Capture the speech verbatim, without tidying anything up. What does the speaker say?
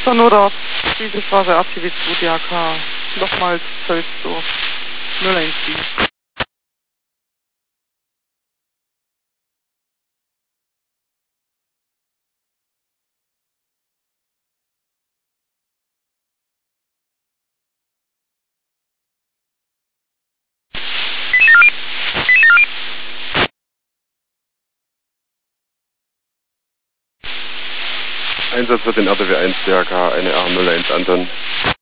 Son oder Friedrichstraße R T W zwei D H K. Nochmals Völsdorf. null eins sieben. Einsatz wird in R T W eins D H K, eine R null eins Anton.